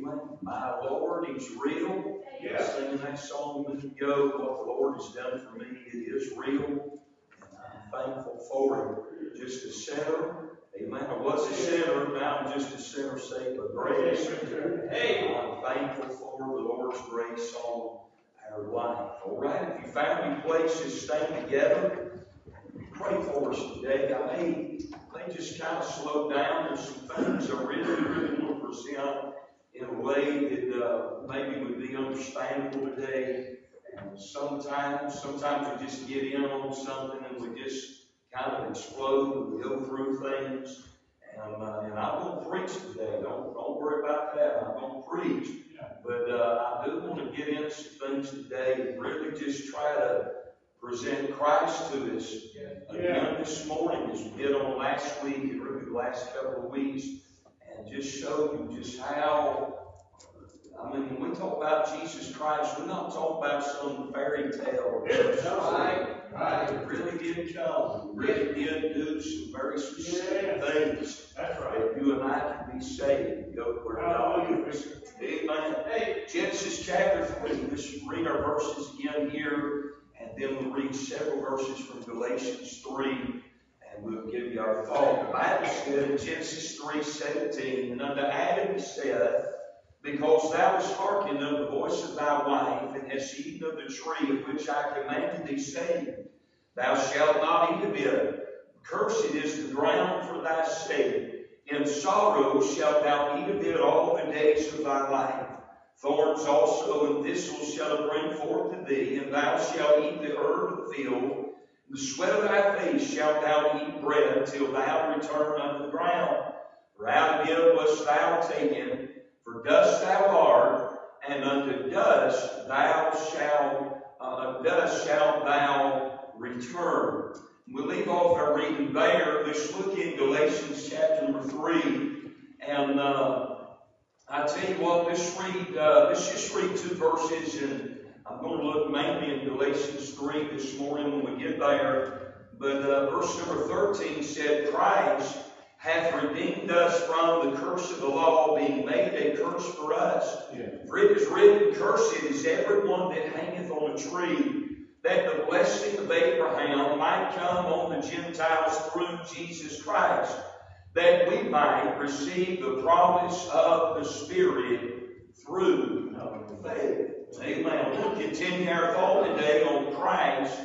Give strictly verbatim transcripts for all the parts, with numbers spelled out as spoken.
Amen. My Lord, He's real. Yeah. Singing that song a minute ago, what the Lord has done for me, it is real. And I'm thankful for it. Just a sinner. Amen. I was a sinner, now I'm just a sinner saved by grace. Hey, I'm thankful for the Lord's grace on our life. All right, if you found your places, stay together. Pray for us today. I may, may just kind of slow down. There's some things I really, really want to present in a way that uh, maybe would be understandable today. And sometimes, sometimes we just get in on something and we just kind of explode and we go through things. And, uh, and I'm going to preach today. Don't, don't worry about that. I'm going to preach. But uh, I do want to get into some things today and really just try to present Christ to us again this morning as we did on last week and really the last couple of weeks. And just show you just how, I mean, when we talk about Jesus Christ, we're not talking about some fairy tale. Right? Right. It really did come. It really did do some very specific yeah. things. That's right. That you and I can be saved. Go where God is. Amen. Hey, Genesis chapter three. Let's read our verses again here, and then we'll read several verses from Galatians three. And we'll give you our thought. The Bible said in Genesis three seventeen, and unto Adam he said, because thou hast hearkened unto the voice of thy wife, and hast eaten of the tree of which I commanded thee, saying, thou shalt not eat of it. Cursed is the ground for thy sake. In sorrow shalt thou eat of it all the days of thy life. Thorns also and thistles shall it bring forth to thee, and thou shalt eat the herb of the field. The sweat of thy face shalt thou eat bread, till thou return unto the ground. For out of it wast thou taken, for dust thou art, and unto dust thou shalt, uh, dust shalt thou return. We'll leave off our reading there. Let's look in Galatians chapter number three, and uh, I tell you what, let's read. Uh, let's just read two verses, and I'm going to look mainly in Galatians three this morning when we get there. But uh, verse number thirteen said, Christ hath redeemed us from the curse of the law, being made a curse for us. Yeah. For it is written, cursed is everyone that hangeth on a tree, that the blessing of Abraham might come on the Gentiles through Jesus Christ, that we might receive the promise of the Spirit through faith. Amen. We'll continue our thought today on Christ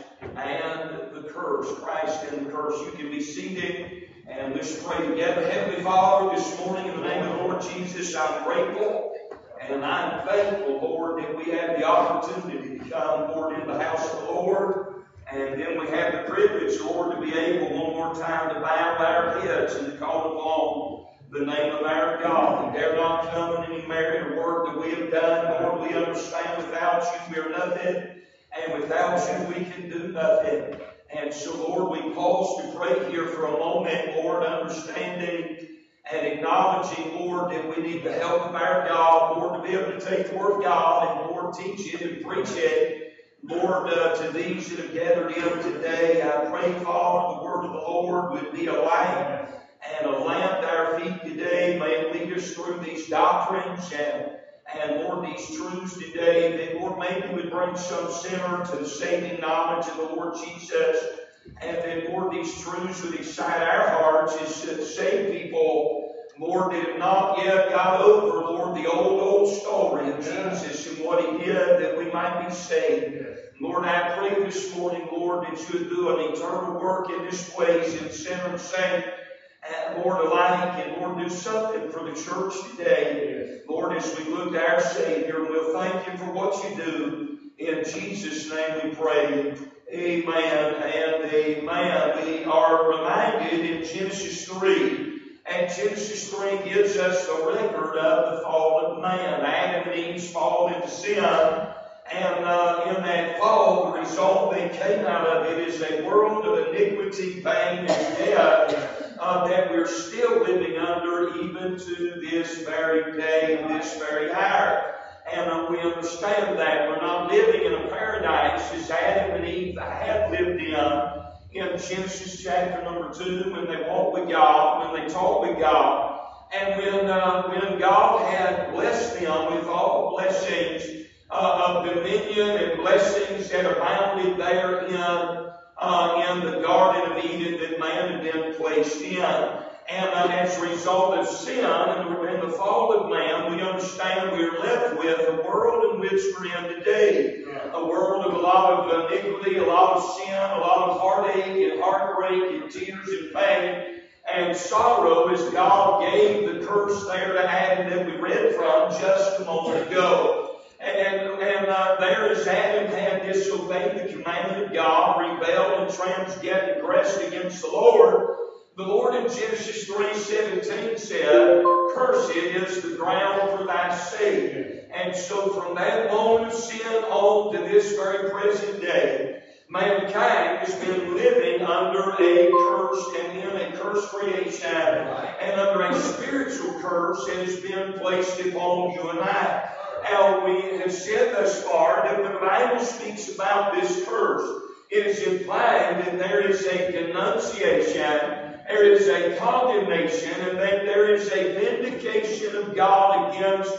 and the curse. Christ and the curse. You can be seated and let's pray together. Heavenly Father, this morning in the name of the Lord Jesus, I'm grateful and I'm thankful, Lord, that we have the opportunity to come, Lord, in the house of the Lord. And then we have the privilege, Lord, to be able one more time to bow our heads and to call upon the name of our God. And dare not come in any merit or work that we have done. Lord, we understand without you we are nothing, and without you we can do nothing. And so, Lord, we pause to pray here for a moment, Lord, understanding and acknowledging, Lord, that we need the help of our God, Lord, to be able to take the Word of God and, Lord, teach it and preach it. Lord, uh, to these that have gathered in today, I pray, Father, the Word of the Lord would be a light and a lamp to our feet today. May it lead us through these doctrines and, and Lord, these truths today. That, Lord, maybe we would bring some sinner to the saving knowledge of the Lord Jesus. And that, Lord, these truths would excite our hearts as to save people, Lord, that have not yet got over, Lord, the old, old story of Jesus and what He did, that we might be saved. Lord, I pray this morning, Lord, that you would do an eternal work in this place in sinner and saint, and Lord, alike, and Lord, do something for the church today. Lord, as we look to our Savior, we'll thank you for what you do. In Jesus' name we pray. Amen and amen. We are reminded in Genesis three, and Genesis three gives us the record of the fall of man. Adam and Eve's fall into sin. And uh, in that fall, the result that came out of it is a world of iniquity, pain, and death uh, that we're still living under even to this very day, this very hour. And uh, we understand that we're not living in a paradise as Adam and Eve had lived in. In Genesis chapter number two, when they walked with God, when they talked with God, And when, uh, when God had blessed them with all blessings uh, of dominion and blessings that abounded there in, uh, in the Garden of Eden that man had been placed in. And uh, as a result of sin and, and the fall of man, we understand we are left with a world in which we're in today. A world of a lot of iniquity, a lot of sin, a lot of heartache and heartbreak and tears and pain and sorrow as God gave the curse there to Adam that we read from just a moment ago. And, and uh, there as Adam had disobeyed the command of God, rebelled and transgressed against the Lord, the Lord in Genesis three seventeen said, "Cursed is the ground for thy sake." And so from that moment of sin on to this very present day, mankind has been living under a curse and in a cursed creation and under a spiritual curse that has been placed upon you and I. Now we have said thus far that when the Bible speaks about this curse, it is implied that there is a denunciation, there is a condemnation, and that there is a vindication of God against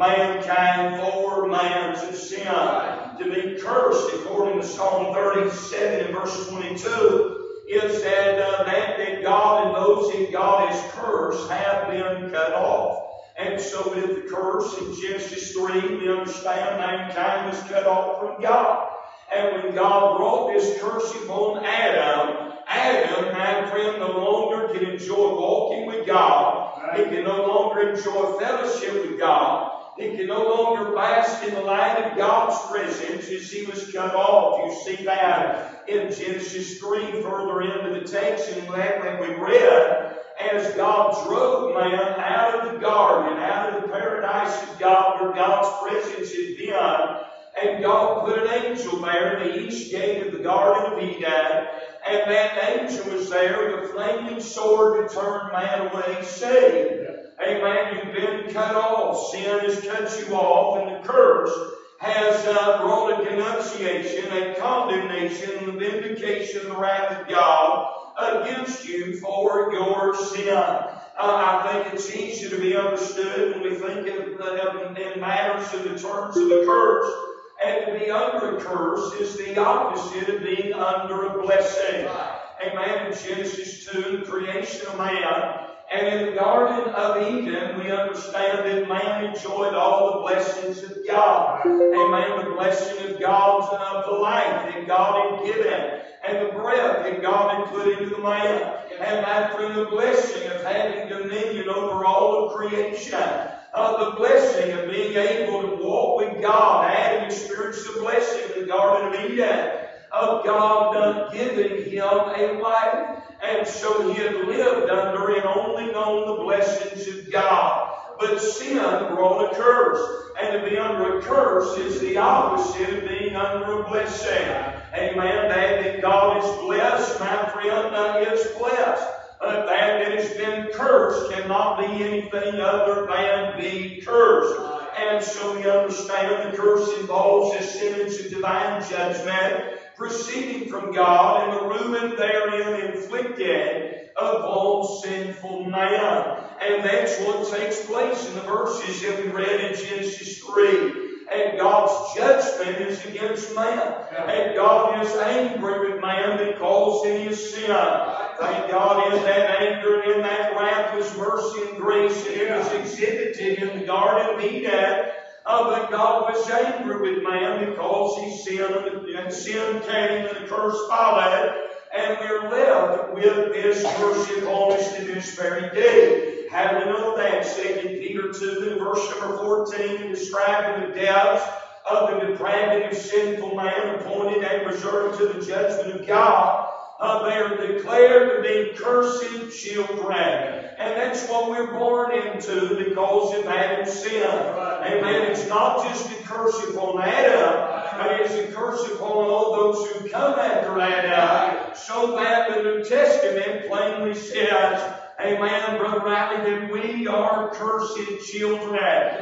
mankind for man's sin. To be cursed, according to Psalm thirty-seven and verse twenty-two, is that, uh, that, that God and those that God has cursed have been cut off. And so with the curse in Genesis three, we understand mankind was cut off from God. And when God brought this curse upon Adam, Adam, my friend, no longer can enjoy walking with God. He can no longer enjoy fellowship with God. He can no longer bask in the light of God's presence as he was cut off. You see that in Genesis three, further into the text, and when we read, as God drove man out of the garden, out of the paradise of God where God's presence had been, and God put an angel there in the east gate of the Garden of Eden, and that angel was there with a flaming sword to turn man away saved. Amen. You've been cut off. Sin has cut you off, and the curse has uh, brought a denunciation, a condemnation, and the vindication of the wrath of God against you for your sin. Uh, I think it's easy to be understood when we think of, uh, in matters in the terms of a curse. And to be under a curse is the opposite of being under a blessing. Amen. In Genesis two, the creation of man. And in the Garden of Eden, we understand that man enjoyed all the blessings of God. Amen. The blessing of God's uh, the life that God had given, and the breath that God had put into the man. And that through the blessing of having dominion over all of creation. Uh, the blessing of being able to walk with God. Adam experienced the blessing in the Garden of Eden of God uh, giving him a wife. And so he had lived under and only known the blessings of God. But sin brought a curse. And to be under a curse is the opposite of being under a blessing. Amen. That that God is blessed, my friend, uh, is blessed. But that that has been cursed cannot be anything other than be cursed. And so we understand the curse involves a sentence of divine judgment proceeding from God and the ruin therein inflicted upon sinful man. And that's what takes place in the verses that we read in Genesis three. And God's judgment is against man. And God is angry with man because he has sinned. Thank God in that anger and in that wrath was mercy and grace, and it was exhibited in the Garden of Eden. Uh, but God was angry with man because he sinned, and sin came, and the curse followed. And we're left with this curse upon us to this very day. How do we know that? Second Peter two and verse number fourteen, describing the depths of the depravity of sinful man, appointed and reserved to the judgment of God. Uh, they are declared to be cursed children. And that's what we're born into because of Adam's sin. Amen. It's not just a curse upon Adam, but it's a curse upon all those who come after Adam. So that the New Testament plainly says, amen, Brother Riley, that we are cursed children.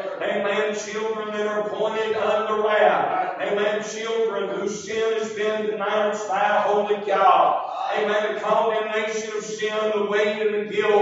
Amen, children that are appointed under wrath. Amen, children whose sin has been denounced by a holy God. Amen, the condemnation of sin, the weight and the guilt,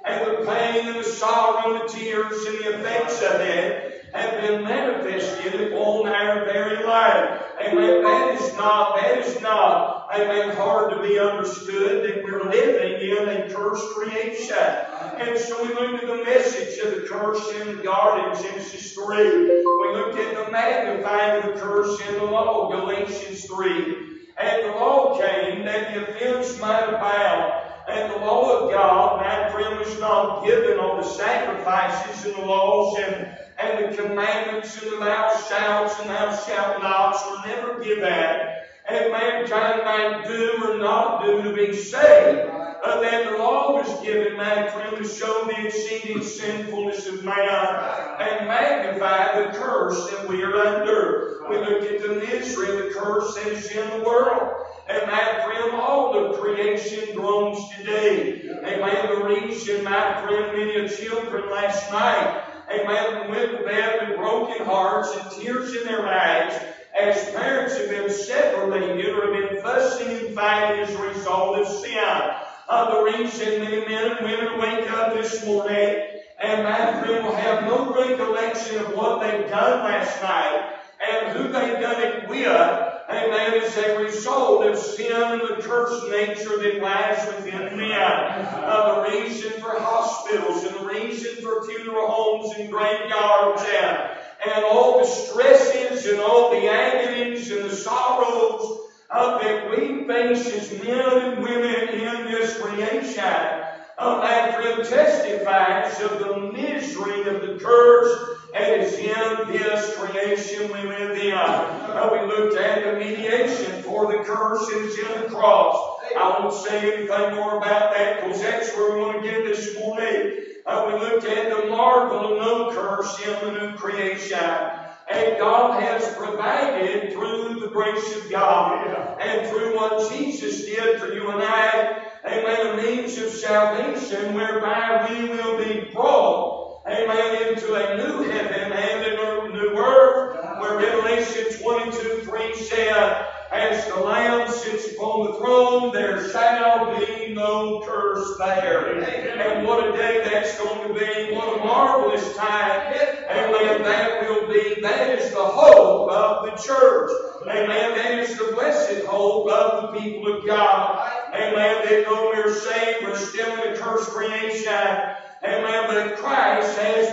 and the pain and the sorrow and the tears and the effects of it have been manifested upon our very life. Amen. That is not, that is not, amen, hard to be understood, that we're living in a cursed creation. And so we looked at the message of the curse in the garden, Genesis three. We looked at the magnifying of the curse in the law, Galatians three. And the law came that the offense might abound. And the law of God, my friend, was not given on the sacrifices and the laws and, and the commandments and the thou shalt and thou shalt nots were never given. And mankind might do or not do to be saved. Uh, that the law was given, my friend, to show the exceeding sinfulness of man and magnify the curse that we are under. We look at the misery of the curse that is in the world. And my friend, all the creation groans today. Amen. The reason, my friend, many of children last night, amen, went to bed with broken hearts and tears in their eyes, as parents have been separated or have been fussing and fighting as a result of sin. Uh, the reason many men and women wake up this morning and my friend will have no recollection of what they've done last night and who they've done it with, amen, is a result of sin and the cursed nature that lies within men. Uh, the reason for hospitals and the reason for funeral homes and graveyards and, and all the stresses and all the agonies and the sorrows Uh, that we face as men and women in this creation, uh, my friend, testifies of the misery of the curse that is in this creation we live in. Uh, we looked at the mediation for the curse that is in the cross. I won't say anything more about that because that's where we want to get this morning. Uh, we looked at the marvel of no curse in the new creation. And God has provided through the grace of God and through what Jesus did for you and I, amen, a means of salvation whereby we will be brought, amen, into a new heaven and a new earth, where Revelation twenty-two three said, as the Lamb sits upon the throne, there shall be no curse there. And what a day that's going to be. What a marvelous time. Amen. That will be. That is the hope of the church. Amen. That is the blessed hope of the people of God. Amen. That though we're saved, we're still in a cursed creation. Amen. But Christ has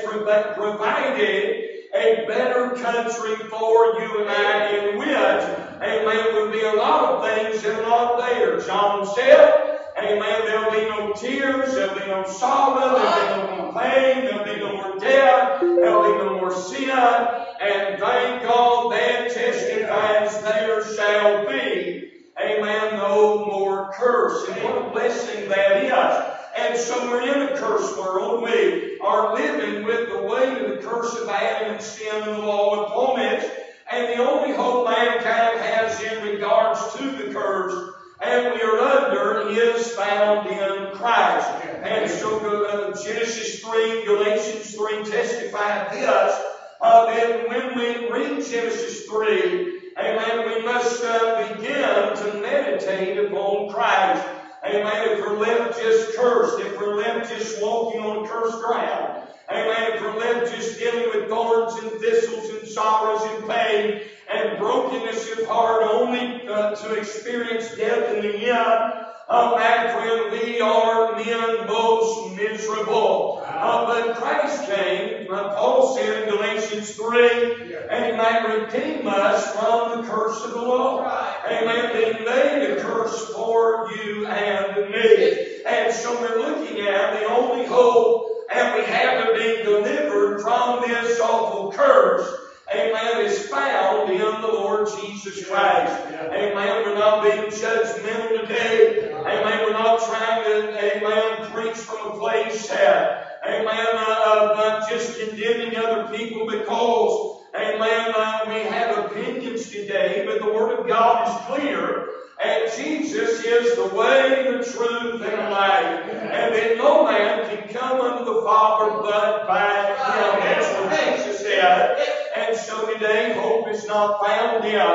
provided a better country for you and I, in which, amen, will be a lot of things that are not there. John said, amen, there'll be no tears, there'll be no sorrow, there'll be no more pain, there'll be no more death, there'll be no more sin, and thank God that testifies there shall be, amen, no more curse. And what a blessing that is. And so we're in a cursed world. We are living with the weight of the curse of Adam and sin and the law upon it. And the only hope mankind has in regards to the curse and we are under is found in Christ. And so uh, Genesis three, Galatians three testify this, uh, that when we read Genesis three, amen, we must uh, begin to meditate upon Christ. Amen. If we're left just cursed, if we're left just walking on cursed ground, amen. If we're left just dealing with thorns and thistles and sorrows and pain and brokenness of heart only uh, to experience death in the end, uh, my friend, we are men most miserable. Uh, but Christ came, uh, Paul said in Galatians three, and He might redeem us from the curse of the law. Amen. He made a curse for you and me. And so we're looking at the only hope, and we have to be delivered from this awful curse. Amen. Is found in the Lord Jesus Christ. Amen. We're not being judgmental today. Amen. We're not trying to, amen, preach from a place that, amen, uh, of uh, just condemning other people because, amen, uh, we have opinions today, but the Word of God is clear. And Jesus is the way, the truth, and the life. And that no man can come unto the Father but by Him. That's what Jesus said. And so today, hope is not found in,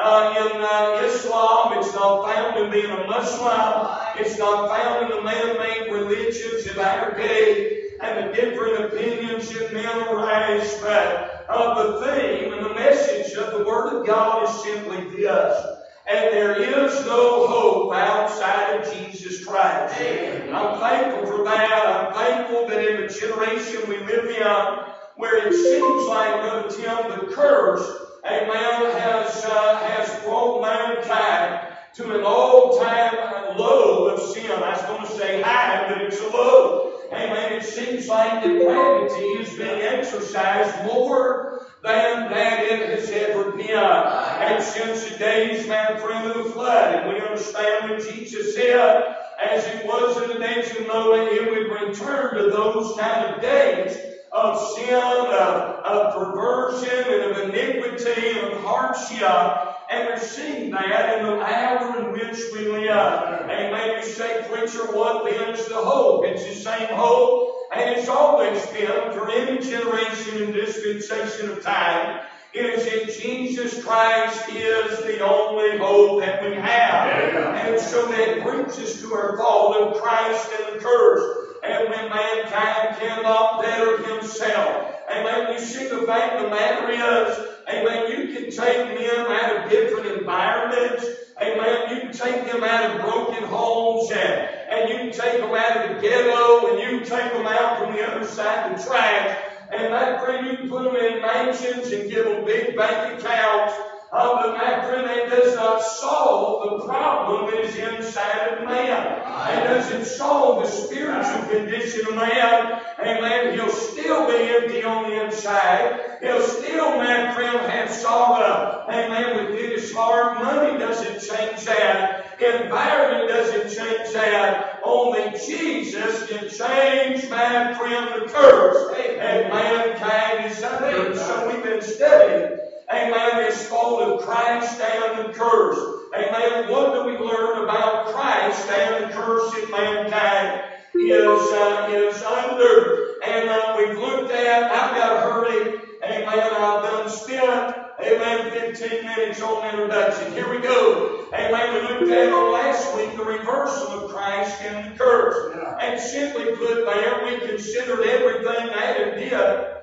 uh, in uh, Islam. It's not found in being a Muslim. It's not found in the man-made religions of our day and the different opinions that men arise. But uh, the theme and the message of the Word of God is simply this: and there is no hope outside of Jesus Christ. Amen. I'm thankful for that. I'm thankful that in the generation we live in, where it seems like, Brother Tim, the curse, amen, has, uh, has brought mankind to an all-time low of sin. I was going to say high, but it's a low. Amen. It seems like depravity is being exercised more than that it has ever been. And since the days, my friend, of the flood, and we understand what Jesus said, as it was in the days of Noah, it would return to those kind of days of sin, of, of perversion, and of iniquity, and of hardship. And we're seeing that in the hour in which we live. Amen. You say, preacher, what then is the hope? It's the same hope, and it's always been for any generation and dispensation of time. It is that Jesus Christ is the only hope that we have. And so that brings us to our thought of Christ and the curse. And when mankind cannot better himself. Amen. You see, the fact of the matter is, amen, you can take men out of different environments. Amen. You can take them out of broken homes, and, and you can take them out of the ghetto, and you can take them out from the other side of the track. And my friend, you can put them in mansions and give them big bank accounts. Uh, but my friend, that does not solve the problem that is inside of man. It doesn't solve the spiritual condition of man. Amen. He'll still be empty on the inside. He'll still, my friend, have sorrow. Amen. Within his heart, money doesn't change that. Environment doesn't change that. Only Jesus can change, my friend, the curse. And mankind is under. So we've been studying, amen, this thought of Christ and the curse. Amen. What do we learn about Christ and the curse that mankind is, uh, is under? And uh, we've looked at, I've got to hurry. Amen. I've done spent, amen, fifteen minutes on introduction. Here we go. Amen. We looked at on last week the reversal of Christ and the curse. And simply put there, we considered everything Adam did,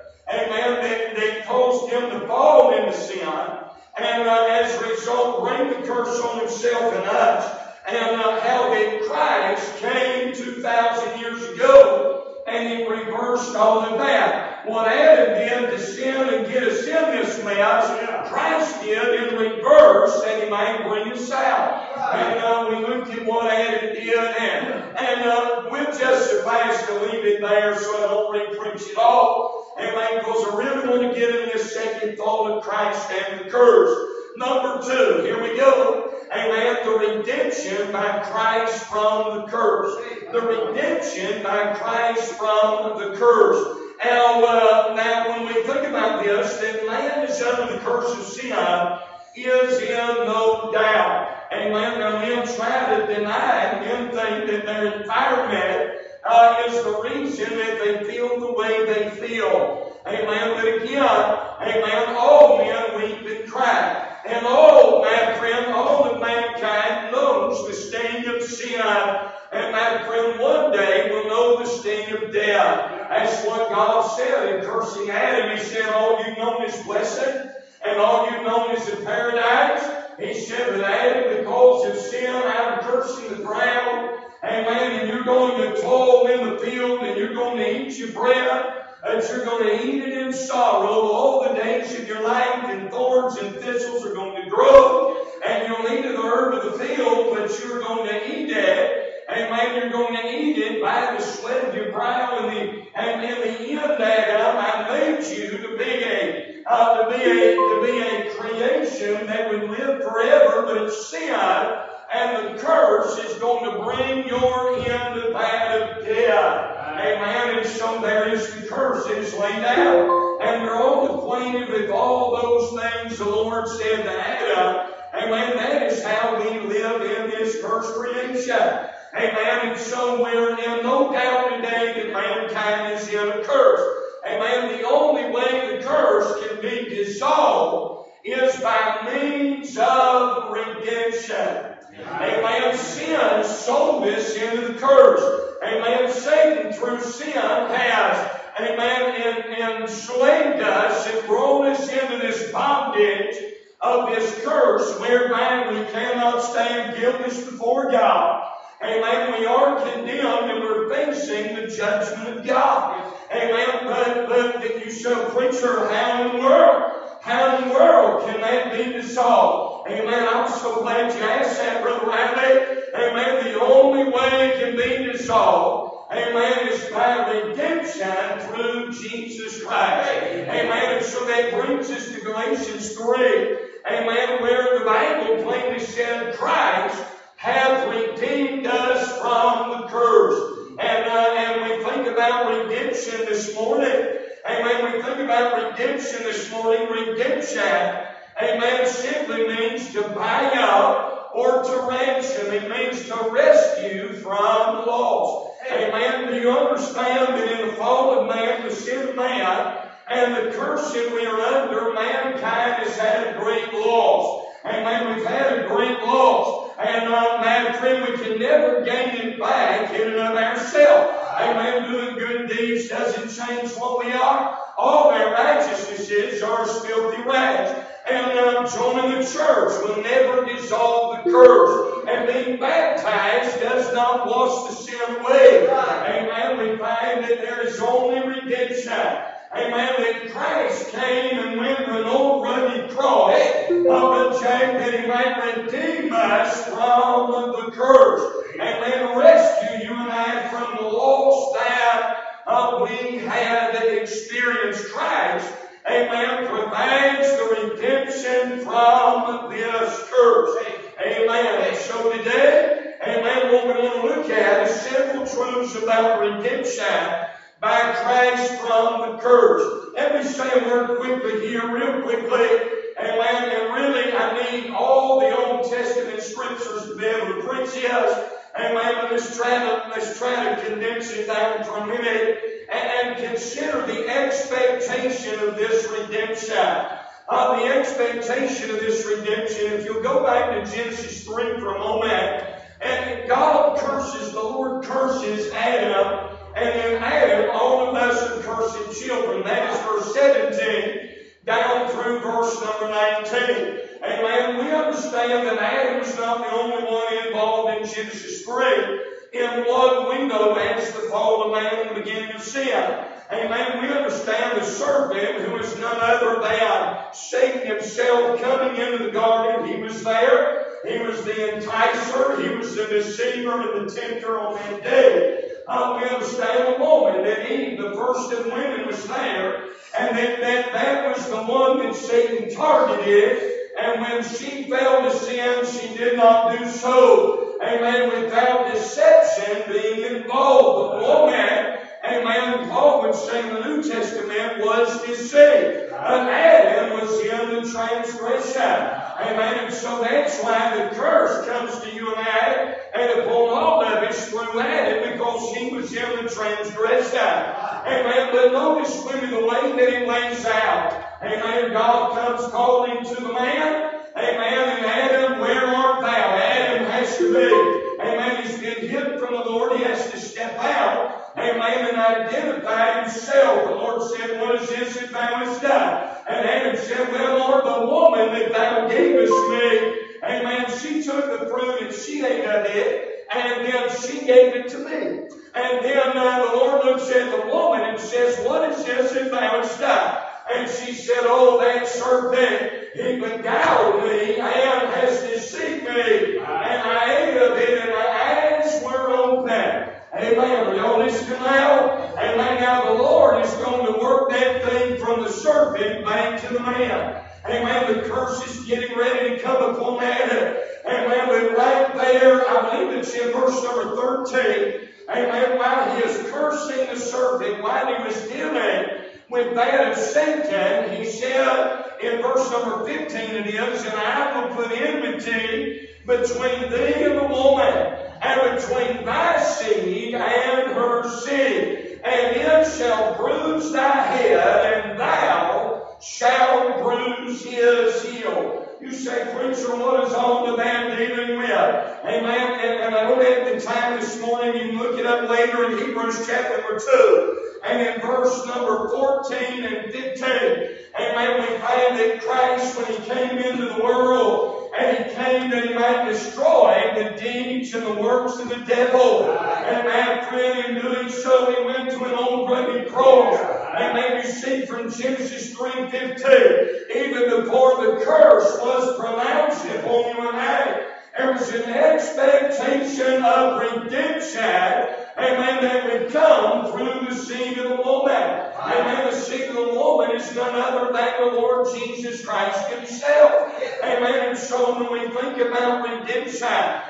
amen, that, that caused him to fall into sin. And uh, as a result, bring the curse on himself and us. And uh, how that Christ came two thousand years ago and he reversed all of that. What Adam did to sin and get us in this mess, Christ did in reverse, and he might bring us out. And uh, we looked at what Adam did, and, and uh, we'll just suffice to leave it there so I don't re-preach it all. Amen. Because I really want to get in this second thought of Christ and the curse. Number two, here we go. Amen. The redemption by Christ from the curse. The redemption by Christ from the curse. Now, uh, now, when we think about this, that man is under the curse of sin is in no doubt. Amen. Now, men try to deny, men think that their environment uh, is the reason that they feel the way they feel. Amen. But again, amen, all men weep and cry. And all, my friend, all of mankind knows the sting of sin. And my friend, one day will know the sting of death. That's what God said in cursing Adam. He said, all you've known is blessing, and all you've known is the paradise. He said, but Adam, because of sin, I'm cursing the ground. Amen. And you're going to toil in the field, and you're going to eat your bread. And you're going to eat it in sorrow all the days of your life, and thorns and thistles are going to grow, and you'll eat of the herb of the field, but you're going to eat it. Amen. You're going to eat it by the sweat of your brow, and, the, and in the end, Adam, I made you to be a uh, to be a to be a creation that would live forever, but it's sin. And the curse is going to bring your end to that of death. Amen. And so there is the curse that is laid out. And we're all acquainted with all those things the Lord said to Adam. Amen. That is how we live in this cursed creation. Amen. And so we're in no doubt today that mankind is in a curse. Amen. The only way the curse can be dissolved is by means of sin sold us into the curse. Amen. Satan, through sin, has, amen, enslaved us and brought us into this bondage of this curse, whereby we cannot stand guiltless before God. Amen. We are condemned and we're facing the judgment of God. Amen. But, but that you say, preacher, how in the world? How in the world can that be dissolved? Amen. I'm so glad you asked that, Brother Riley. Amen. The only way it can be dissolved, amen, is by redemption through Jesus Christ. Amen. And so that brings us to Galatians three. Amen. Where the Bible plainly said Christ hath redeemed us from the curse. And, uh, and we think about redemption this morning. Amen. We think about redemption this morning. Redemption, amen, simply means to buy up or to ransom. It means to rescue from the lost. Amen. Do you understand that in the fall of man, the sin of man, and the curse that we are under, mankind has had a great loss. Amen. We've had a great loss. And, uh, my friend, we can never gain it back in and of ourselves. Amen. Doing good deeds doesn't change what we are. All our righteousnesses are as filthy rags. And uh, joining the church will never dissolve the curse. And being baptized does not wash the sin away. Amen. We find that there is only redemption. Amen. That Christ came and went to an old rugged cross of a Jack that He might redeem us from the curse. Amen. Rescue you and I from the loss that uh, we had experienced. Christ, amen, provides the redemption from this curse. Amen. And so today, amen, what we want to look at is several truths about redemption by Christ from the curse. Let me say a word quickly here, real quickly. Amen. And really, I need all the Old Testament scriptures to be able to preach this. Amen. But let's try to, let's try to condense it down for a minute and, and consider the expectation of this redemption. Uh, the expectation of this redemption. If you'll go back to Genesis three for a moment, and God curses, the Lord curses Adam. And then Adam, all of us are cursed children. That is verse seventeen down through verse number nineteen. Amen. We understand that Adam is not the only one involved in Genesis three in what we know as the fall of man and the beginning of sin. Amen. We understand the serpent, who is none other than Satan himself, coming into the garden. He was there. He was the enticer. He was the deceiver and the tempter on that day. Uh, we understand the moment that Eve, the first of women, was there, and that, that that was the one that Satan targeted. And when she fell to sin, she did not do so, amen, without deception being involved. The woman, amen, Paul would say in the New Testament, was deceived. But Adam was in the transgression. Amen. And so that's why the curse comes to you and I, and upon all of us through Adam, because he was in the transgression. Amen. But notice with me the way that it lays out. Amen. God comes calling to the man. Amen. And Adam, where art thou? Adam has to be. Amen. He's been hidden from the Lord. He has to step out. Amen. And identify himself. The Lord said, what is this that thou hast done? And Adam said, well, Lord, the woman that thou gavest me, amen, she took the fruit and she ate of it, and then she gave it to me. And then uh, the Lord looks at the woman and says, what is this that thou hast done? And she said, oh, that serpent, he beguiled me and has deceived me. And I ate of it, and my eyes were open. Amen. Are y'all listening now? Amen. Now the Lord is going to work that thing from the serpent back to the man. Amen. The curse is getting ready to come upon Adam. Amen. But right there, I believe it's in verse number thirteen. Amen. While he is cursing the serpent, while he was dealing with that of Satan, he said in verse number fifteen it is, and I will put enmity between thee and the woman, and between thy seed and her seed, and it shall bruise thy head, and thou shalt bruise lose his heel. You say, preacher, what is all of that dealing with? Amen. And, and I don't have the time this morning. You can look it up later in Hebrews chapter number two. And in verse number fourteen and fifteen. Amen. We find that Christ, when He came into the world, and He came that He might destroy the deeds and the works of the devil. Amen. Friend, in doing so, He went to an old rugged cross. Amen. You see from Genesis three fifteen, even before the curse was pronounced upon you and I, there was an expectation of redemption. Amen. That would come through the seed of the woman. Amen. The seed of the woman is none other than the Lord Jesus Christ Himself. Amen. And so when we think about redemption,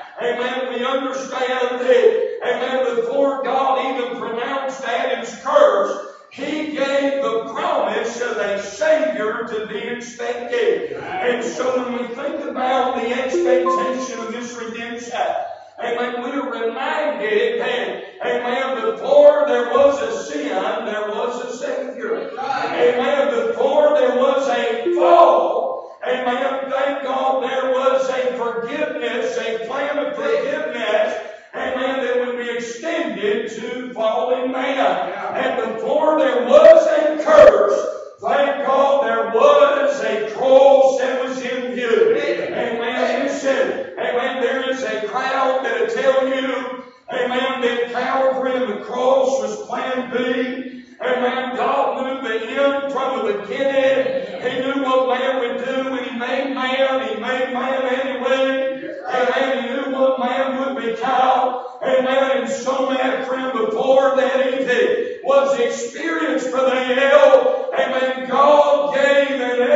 amen, we understand that, amen, before God even pronounced Adam's curse, He gave the promise of a Savior to be expected. And so when we think about the expectation of this redemption, amen, we're reminded that, amen, before there was a sin, there was a Savior. Amen, before there was a fall, amen, thank God there was a forgiveness, a plan of forgiveness, amen, that would be extended to fallen man. And before there was a curse, thank God there was a cross that was in view. Amen. Listen, amen, there is a crowd that'll tell you, amen, that Calvary and the cross was plan B. Amen. God knew the end from the beginning. He knew what man would do when He made man. He made man anyway. Amen. He knew what man would become. Amen. And so, my friend, before that anything was experienced for the hell, amen, God gave an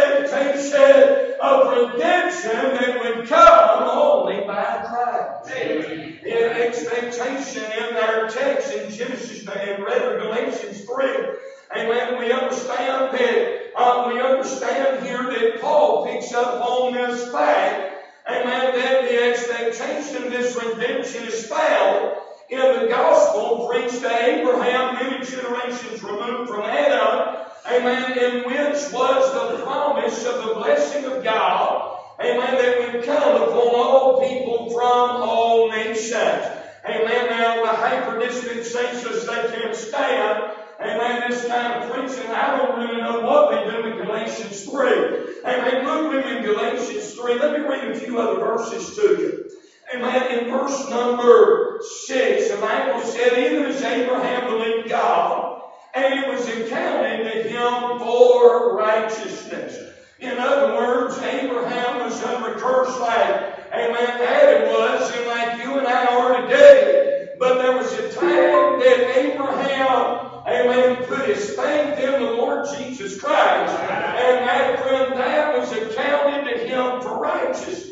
expectation of redemption that would come only by Christ. Amen. In expectation in our text in Genesis and Galatians three, amen, we understand that, uh, we understand here that Paul picks up on this fact. Amen, that the expectation of this redemption is found in the gospel preached to Abraham many generations removed from Adam. Amen, in which was the promise of the blessing of God. Amen, that would come upon all people from all nations. Amen, now the hyper-dispensationalists, they can't stand. Amen, this kind of preaching, I don't really know what they do in Galatians three. Amen, look with me in Galatians three. Let me read a few other verses to you. Amen, in verse number six, the Bible said, even as Abraham believed God, and it was accounted to him for righteousness. In other words, Abraham was under curse like, amen, Adam was, and like you and I are today. But there was a time that Abraham, amen, put his faith in the Lord Jesus Christ. And my friend, that was accounted to him for righteousness.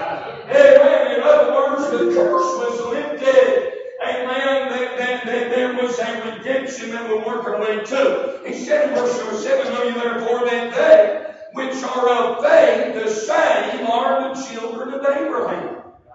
Amen. In other words, the curse was lifted. Amen. That, that, that there was a redemption that would work our way to. He said in verse number seven, know you therefore that they which are of faith, the same are the children of Abraham.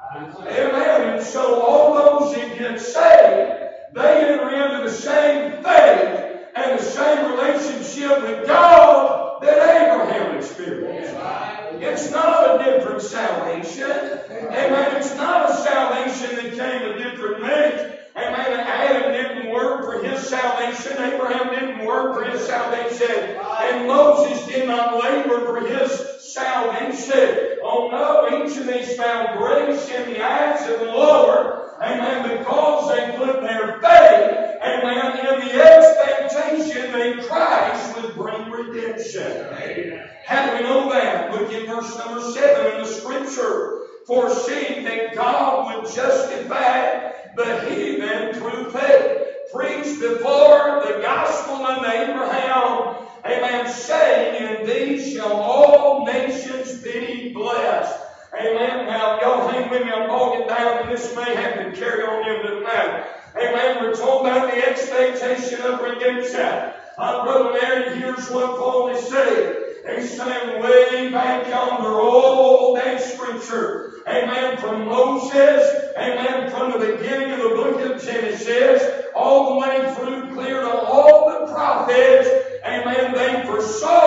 Amen. And so all those that get saved, they enter into the same faith and the same relationship with God that Abraham experienced. It's not a different salvation. Amen. It's not a salvation that came a different means. Amen. Adam didn't work for his salvation. Abraham didn't work for his salvation. And Moses did not labor for his salvation. Oh no, each of these found grace in the eyes of the Lord. Amen. Because they put their faith, amen, in the expectation that Christ would bring redemption. Amen. How do we know that? Look at verse number seven in the scripture. Foreseeing that God would justify the heathen through faith. Preached before the gospel of Abraham. Amen. Saying, in these shall all nations be blessed. Amen. Now, y'all hang with me. I'm bogging down, and this may have to carry on into the night. Amen. We're talking about the expectation of redemption. Uh, Brother Larry, here's what Paul is saying. He's saying way back yonder, all that scripture. Amen. From Moses. Amen. From the beginning of the book of Genesis. All the way through clear to all the prophets. Amen. They foresaw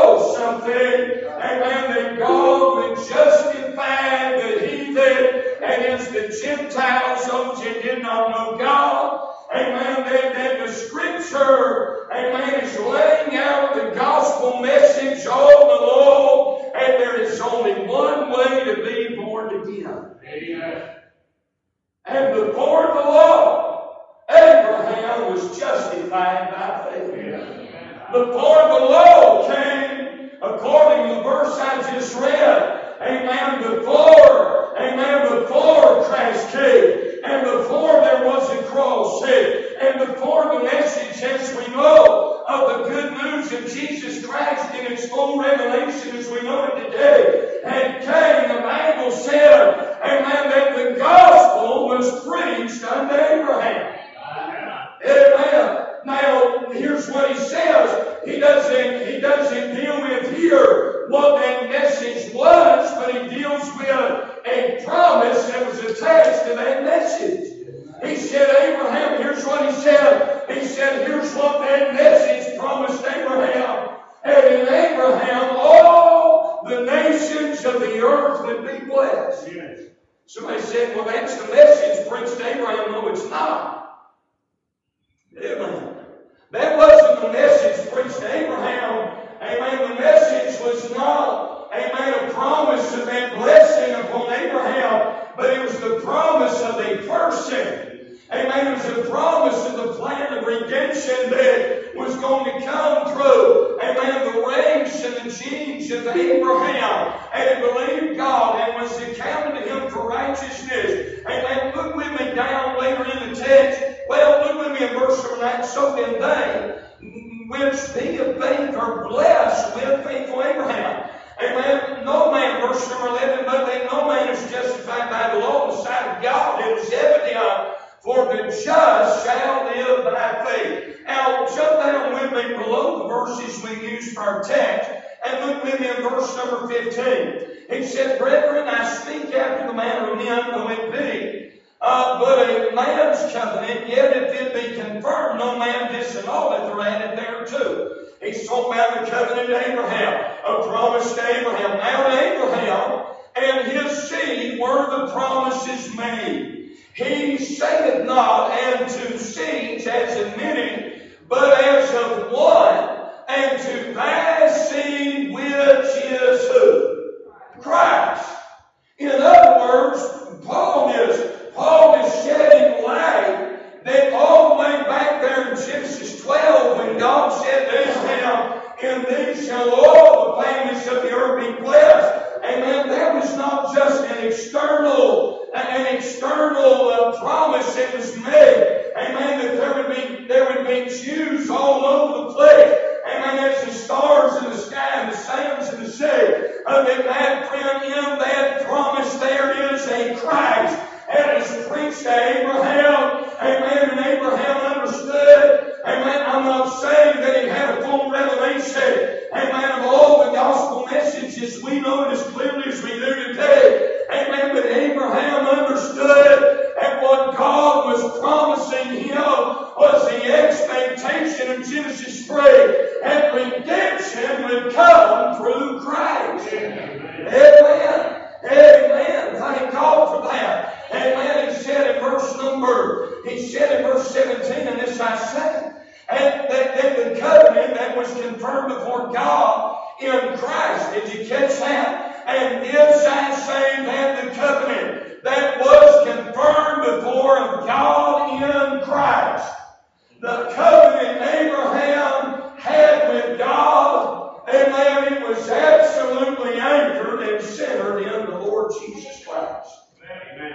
something, amen, that God would justify the heathen against the Gentiles, those that did not know God. Amen, that, that the Scripture, amen, is laying out the gospel message all along, and there is only one way to be born again. Amen. And before the law, Abraham was justified by faith. Amen. Before the law came, according to the verse I just read, amen, before, amen, before Christ came, and before there was a cross, and before the message, as we know, of the good news of Jesus Christ in its full revelation as we know it today, and came, the Bible said, amen, that the gospel was preached unto Abraham. Amen. Now, here's what he says. He doesn't, he doesn't deal with here what that message was, but he deals with a promise that was attached to that message. He said, Abraham, here's what he said. He said, here's what that message promised Abraham. And in Abraham, all the nations of the earth would be blessed. Yes. Somebody said, well, that's the message preached to Abraham. No, it's not. Amen. That wasn't the message preached to Abraham. Amen. The message was not, amen, a promise of that blessing upon Abraham, but it was the promise of a person. Amen. It was a promise of the plan of redemption that was going to come through, amen, the race and the genes of Abraham. And he believed God and was accounted to him for righteousness. Amen. Look with me down later in the text. Well, look with me in verse number nine. So then they, which be of faith, are blessed with faithful Abraham. Amen. No man, verse number eleven, but that no man is justified by the law in the sight of God. It is evident, for the just shall live by faith. Now, jump down with me below the verses we use for our text, and look with me in verse number fifteen. It said, brethren, I speak after the manner of men, though it be uh, but a man's covenant, yet if it be confirmed, no man disannulleth or added thereto. He's talking about the covenant of Abraham, a promise to Abraham. Now to Abraham and his seed were the promises made. He saith not, and to seeds as of many, but as of one, and to thy seed which is who? Christ. In other words, Paul is, Paul is shedding light that all the way back there in Genesis twelve, when God said to Abraham, in thee shall all the families of the earth be blessed. Amen. That was not just an external, an external uh, promise that was made. Amen. That there would be, there would be Jews all over the place. Amen. As the stars in the sky and the sands in the sea. Uh, that that friend, in that promise there is a Christ. And it's preached to Abraham. Amen. And Abraham understood. Amen. I'm not saying that he had a full revelation. Amen. Of all the gospel messages, we know it as clearly as we do today. Amen. But Abraham understood that what God was promising him was the expectation of Genesis three. And redemption would come through Christ. Amen. Amen. Amen. Thank God for that. Amen. He said in verse number, he said in verse seventeen, and this I say, and that, that the covenant that was confirmed before God in Christ. Did you catch that? And this I say, that the covenant that was confirmed before God in Christ. The covenant Abraham had with God, amen, it was absolutely anchored and centered in the Lord Jesus Christ. Amen.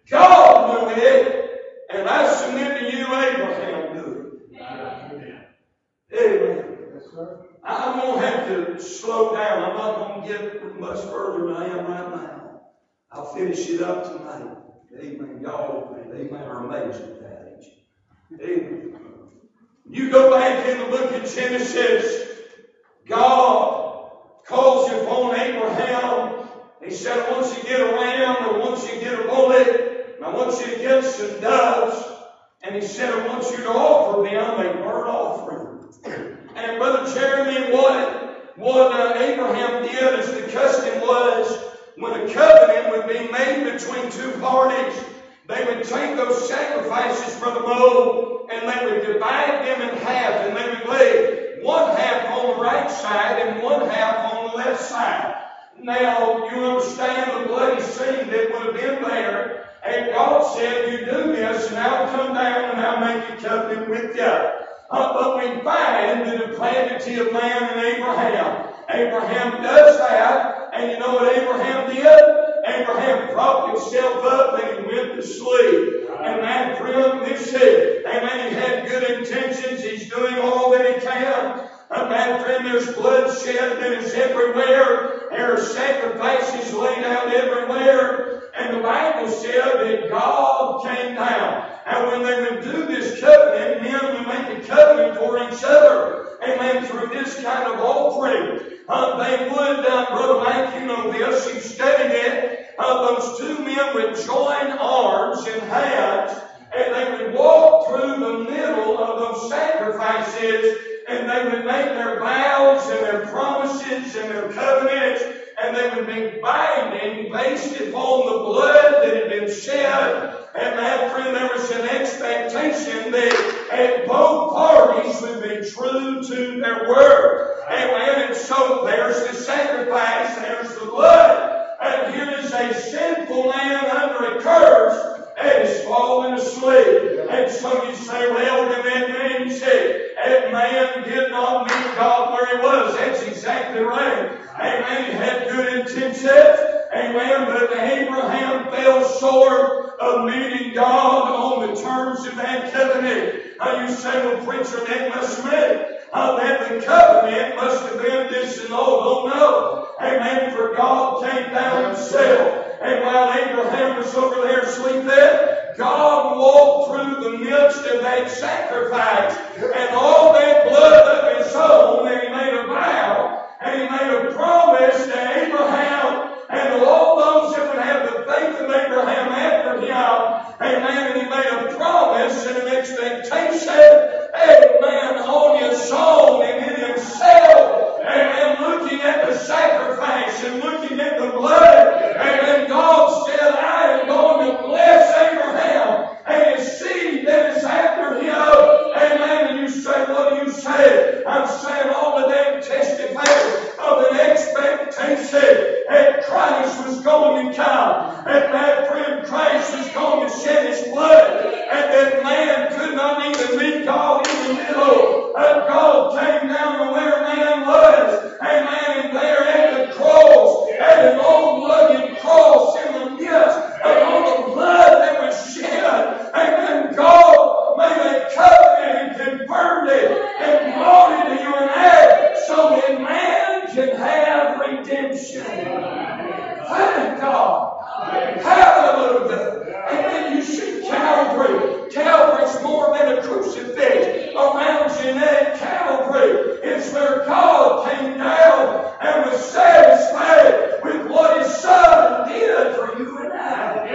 God knew it, and I submit to you, Abraham knew it. Amen. Amen. Yes, sir. I'm going to have to slow down. I'm not going to get much further than I am right now. I'll finish it up tonight. Amen. Y'all, amen, are amazed at that, ain't you? Amen. You go back in the book of Genesis, God calls upon Abraham. He said, I want you to get a ram, I want you to get a bullet, and I want you to get some doves. And he said, I want you to offer them a burnt offering. And Brother Jeremy, what, what uh, uh, Abraham did, as the custom was, when a covenant would be made between two parties, they would take those sacrifices, Brother Mo, and they would divide them in half, and they would lay one half on the right side and one half on the left side. Now, you understand the bloody scene that would have been there, and God said, you do this, and I'll come down and I'll make a covenant with you. Uh, but we find the depravity of man and Abraham. Abraham does that, and you know what Abraham did? Abraham propped himself up and he went to sleep. And man, friend, this is, amen, he had good intentions. He's doing all that he can. And man, friend, there's bloodshed that is everywhere. There are sacrifices laid out everywhere. And the Bible said that God came down. And when they would do this covenant, men would make a covenant for each other. Amen, through this kind of offering. Uh, they would, uh, Brother Mike, you know this, you studied it. Uh, those two men would join arms and hands, and they would walk through the middle of those sacrifices, and they would make their vows and their promises and their covenants, and they would be binding based upon the blood that had been shed. And my friend, there was an expectation that and both parties would be true to their word. Amen. And so there's the sacrifice, there's the blood. And here is a sinful man under a curse and is falling asleep. And so you say, well, then that means that man did not meet God where he was. That's exactly right. Amen. He had good intentions. Amen. But Abraham fell short of meeting God on the terms of that covenant. Now you say, well, preacher, that must mean uh, that the covenant must have been disannulled. Oh, no. Amen. For God came down himself. And while Abraham was over there sleeping, God walked through the midst of that sacrifice. And all that blood of his own, and he made a vow, and he made a promise to Abraham, and to all those that would have the faith of Abraham after him. Amen. And he made a promise and an expectation. Amen. On his own and in himself. Amen. Looking at the sacrifice and looking at the blood. Amen. God said, I am going to bless Abraham and his seed that is after him. Amen. And you say, what do you say? I'm saying all of that testifies of an expectation that Christ was going to come. And that friend Christ was going to shed his blood. And that man could not even meet God in the middle. And God came down to where man was. Amen. And there at the cross, at an old rugged cross in the midst of all the blood that was shed. Amen. God made a covenant and confirmed it and brought it to you and I so that man can have redemption. Thank God. Hallelujah. And then you see Calvary. Calvary's more than a crucifix around your neck. Calvary is where God came down and was satisfied with what his Son did for you and I.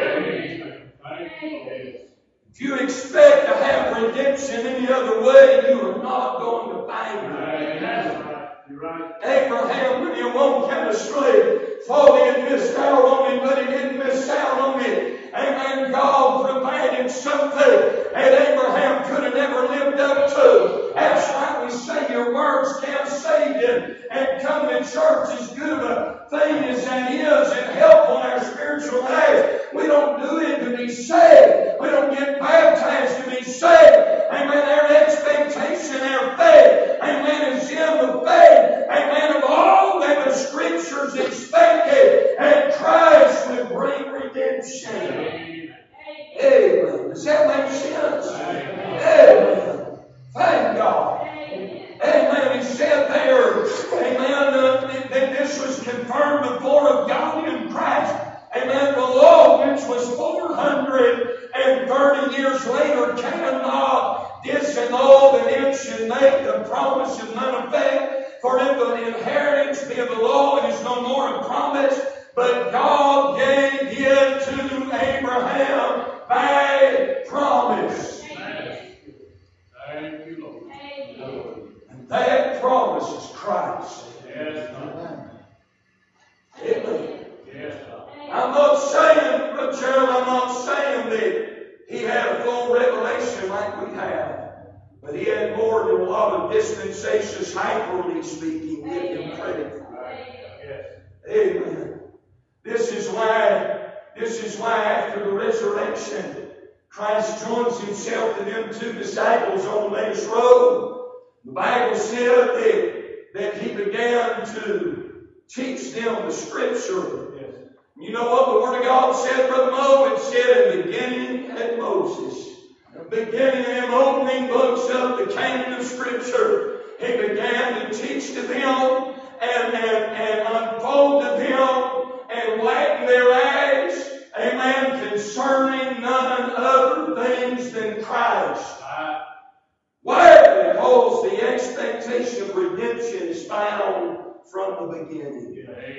If you expect to have redemption any other way, you are not going to find it. Right. Abraham, when he woke in the sleep, thought he had missed out on it, but he didn't miss out on it. Amen. God provided something that Abraham could have never lived up to. That's why we say your words can't save you. And coming to church is good of a thing as that is and help on our spiritual life. We don't do it to be saved. We don't get baptized to be saved. Amen. Our expectation, our faith, amen, is in the faith, amen, of all that the Scriptures expected, and Christ would bring redemption. Amen. Amen. Does that make sense? Amen. Amen. Thank God. Amen. He said there, amen, uh, that this was confirmed before of God in Christ. Amen. The law, which was four hundred thirty years later, cannot disannul that it should make the promise of none effect. For if the inheritance be of the law, it is no more a promise, but God gave it to Abraham by promise. Thank you, Lord. And that promise is Christ. Yes. why after the resurrection, Christ joins himself to them two disciples on Emmaus Road. The Bible said that, that he began to teach them the Scripture. Yes. You know what the Word of God said, Brother Mo? It said in the beginning at Moses, the beginning of them opening books of the canon of Scripture, he began to teach to them and, and, and unfold to them and lighten their eyes, amen, concerning none other things than Christ. Why? Because the expectation of redemption is found from the beginning.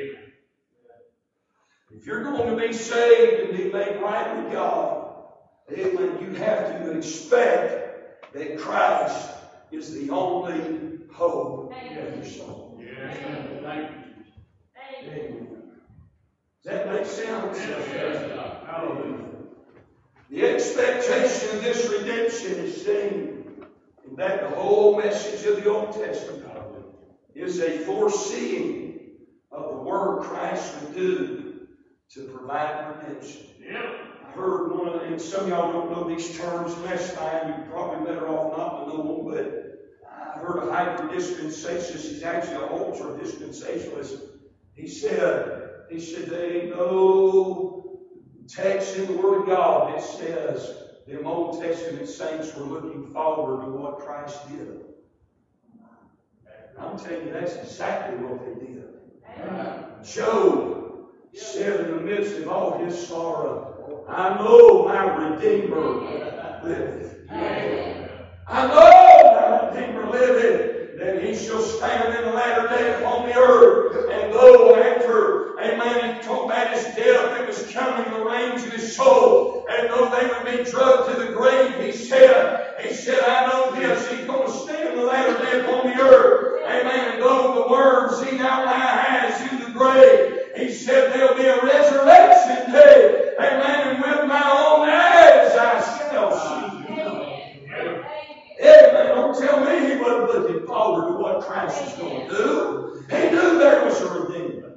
If you're going to be saved and be made right with God, amen, you have to expect that Christ is the only hope of your soul. Amen. Amen. Does that make sense? Yes. Hallelujah. The expectation of this redemption is seen in that the whole message of the Old Testament is a foreseeing of the work Christ would do to provide redemption. Yeah. I heard one of, and some of y'all don't know these terms last time, you're probably better off not to know them, but I heard a hyper-dispensationalist, he's actually an ultra-dispensationalist. He said, he said, there ain't no text in the Word of God that says them Old Testament saints were looking forward to what Christ did. I'm telling you, that's exactly what they did. Amen. Job said in the midst of all his sorrow, I know my Redeemer liveth. I know my Redeemer liveth, that he shall stand in the latter day upon the earth. And though after, amen, he talked about his death that was coming in the range of his soul, and though they would be drugged to the grave, he said, he said, I know this, he's going to stand in the latter day upon the earth. Amen. And though the worms he now has in the grave, he said there'll be a resurrection day. Amen. And with my own eyes I shall see him. Amen. Don't tell me he wasn't looking forward to what Christ is going to do. He knew there was a Redeemer.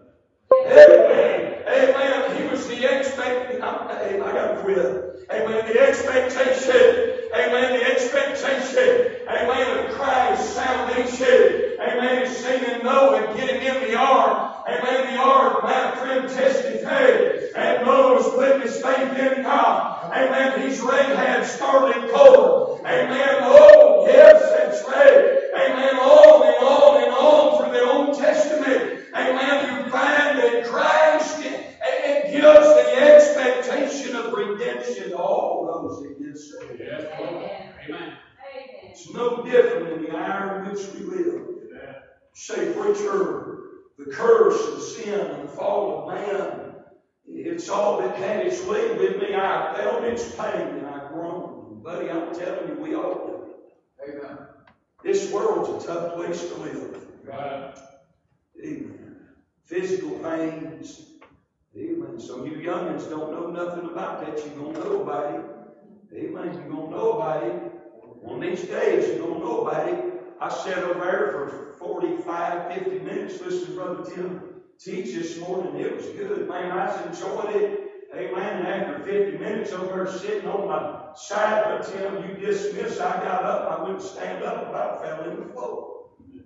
Amen. Amen. He was the expectation. I got to quit. Amen. The expectation. Amen. The expectation. Amen. Of Christ's salvation. Amen. Is seen in Noah getting in the ark. Amen. The ark, my friend testified. And Noah was putting his faith in God. Amen. He's Rahab started cold. Amen. Oh, yes, that's right. Amen. On and on and on through the Old Testament. Amen. You find that Christ it gives the expectation of redemption to all those that get saved. Yes. Amen. It's no different in the hour in which we live. Say, preacher, the curse of sin and the fall of man, it's all that had its way with me. I felt its pain and I groaned. Buddy, I'm telling you, we all do it. Amen. This world's a tough place to live. Right. Amen. Physical pains. Amen. So you youngins don't know nothing about that. You're going to know about it. Amen. You're going to know about it. One of these days, you're going to know about it. I sat over there for forty-five, fifty minutes listening to Brother Tim teach this morning. It was good, man. I enjoyed it. Amen. And after fifty minutes over there sitting on my side, Brother Tim, you dismissed. I got up. I wouldn't stand up. About fell in the floor.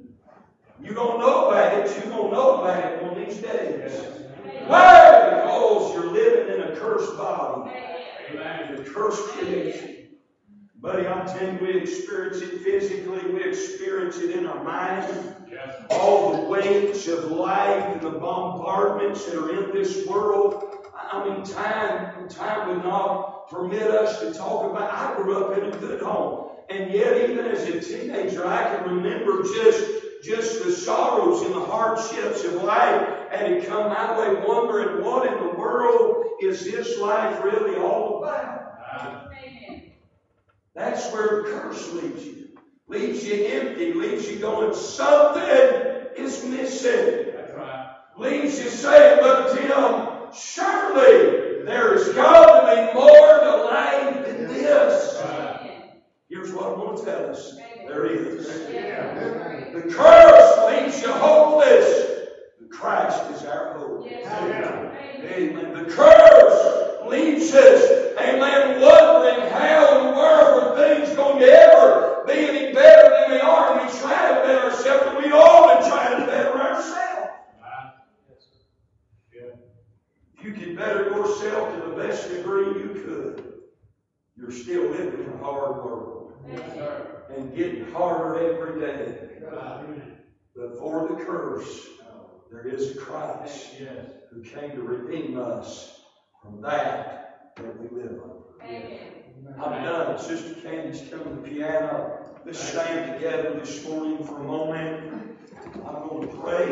You don't know about it. You don't know about it one of these days. Why? Because you're living in a cursed body. Amen. A cursed creation. Buddy, I'm telling you, we experience it physically. We experience it in our mind. Yes. All the weights of life and the bombardments that are in this world. I mean, time, time would not permit us to talk about. I grew up in a good home. And yet, even as a teenager, I can remember just, just the sorrows and the hardships of life. And it come my way wondering, what in the world is this life really all about? Amen. That's where the curse leaves you. Leaves you empty. Leaves you going, something is missing. That's right. Leaves you saying, but Tim, surely there is got to be more to life than this. Right. Here's what I want to tell us. There is. Yeah. The curse leaves you hopeless. Christ is our hope. Yes. Amen. Amen. The curse leaves you could better yourself to the best degree you could, you're still living in a hard world. Yes, sir. And getting harder every day. But for the curse, there is a Christ who came to redeem us from that that we live under. Amen. I'm done. Sister Candy's coming to the piano. Let's stand together this morning for a moment. I'm going to pray.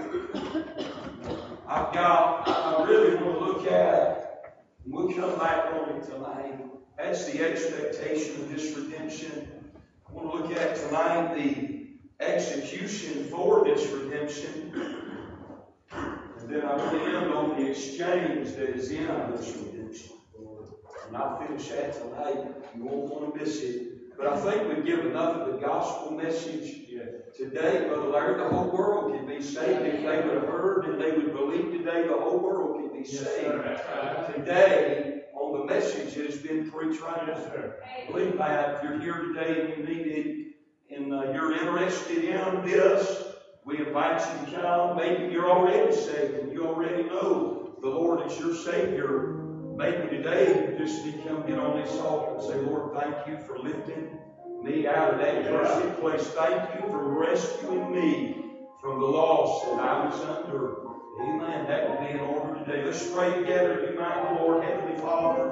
I've got, I really want to look at, and we'll come back on it tonight. That's the expectation of this redemption. I want to look at tonight the execution for this redemption. And then I will end on the exchange that is in this redemption. And I'll finish that tonight. You won't want to miss it. But I think we give enough of the gospel message today, Brother Larry. The whole world can be saved if they would have heard and they would believe today. The whole world can be saved today on the message that has been preached right now. Believe that. If you're here today and you need it and uh, you're interested in this, we invite you to come. Maybe you're already saved and you already know the Lord is your Savior. Maybe today you just need to come get on this altar and say, Lord, thank you for lifting me out of that cursed place. Thank you for rescuing me from the loss that I was under. Amen. That would be in order today. Let's pray together. You mind the Lord, Heavenly Father.